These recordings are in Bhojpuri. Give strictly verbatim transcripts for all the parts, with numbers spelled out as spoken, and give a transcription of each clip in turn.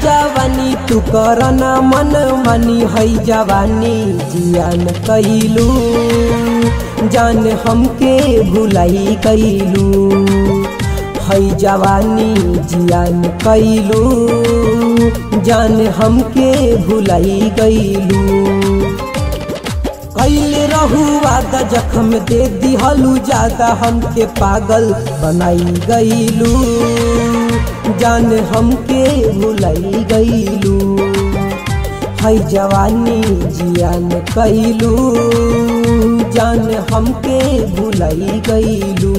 जवानी तू करना मन मानी है जवानी जियान कैलू जान हमके भुलाई कैलू है जवानी जियान कैलू जान हमके भुलाई गईलू कैले रहू वादा जख्म दे दिहलू ज्यादा हमके पागल बनाई गईलू जान हमके भुलाई गईलू है जवानी जियान कैलू जान हमके भुलाई गईलू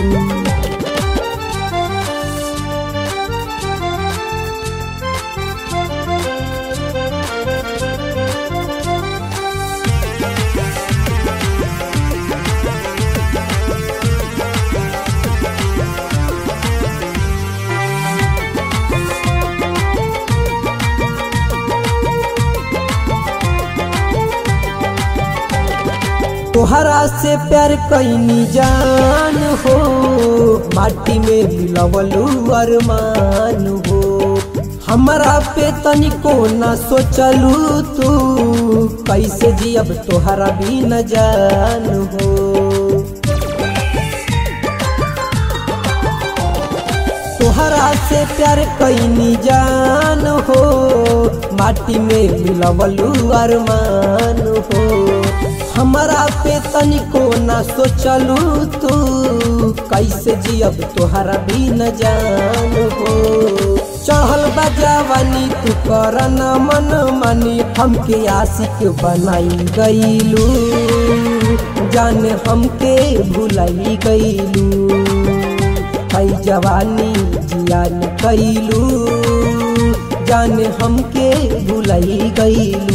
तोहरा से प्यार कैनी जान हो माटी में मिलवलू अरमान हो हमरा पे तनिको न सोचलू तू कैसे जियब तोहरा भी न जान हो तोहरा से प्यार कैनी जान हो माटी में मिलवलू अरमान हो हमरा पे तनिको न सोचलू तू कैसे जियब तोहरा भी न जान हो चढ़ल बजावानी तू करना मन मानी हमके आशिक बनाई गईलू जान हमके भुलाई गईलू है जवानी जियान कैलू जान हमके भुलाई गईलू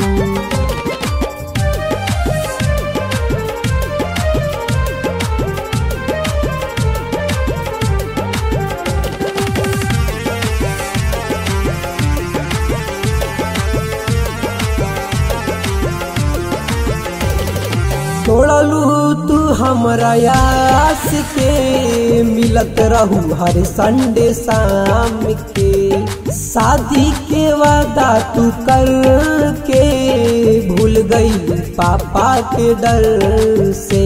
तोड़लू तू हमरा आस के मिलत रहू हर संडे शाम के शादी के वादा तू कर के भूल गई पापा के डर से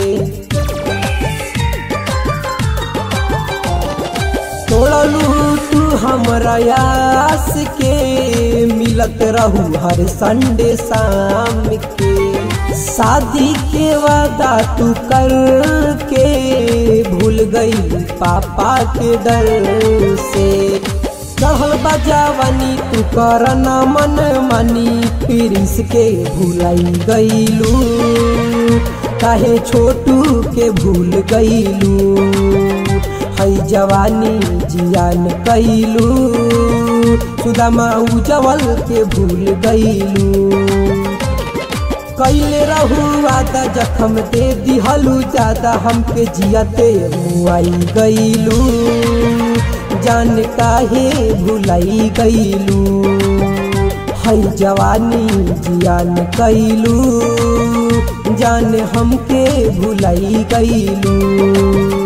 तोड़लू तू हमरा आस के मिलत रहू हर संडे शाम के शादी के वादा तू कर के भूल गई पापा के डर से चढ़ल बजावानी तू करना मन मानी प्रिंस के भुलाई गईलू काहे छोटू के भूल गईलू है जवानी जियान कैलू सुदामा उजवल के भूल गईलू कैले रहू वादा जख्म दे दिहलू ज्यादा हमके जियते मुआई गईलू जान काहे भुलाई गईलू है जवानी जियान कैलू जान हमके भुलाई गईलू।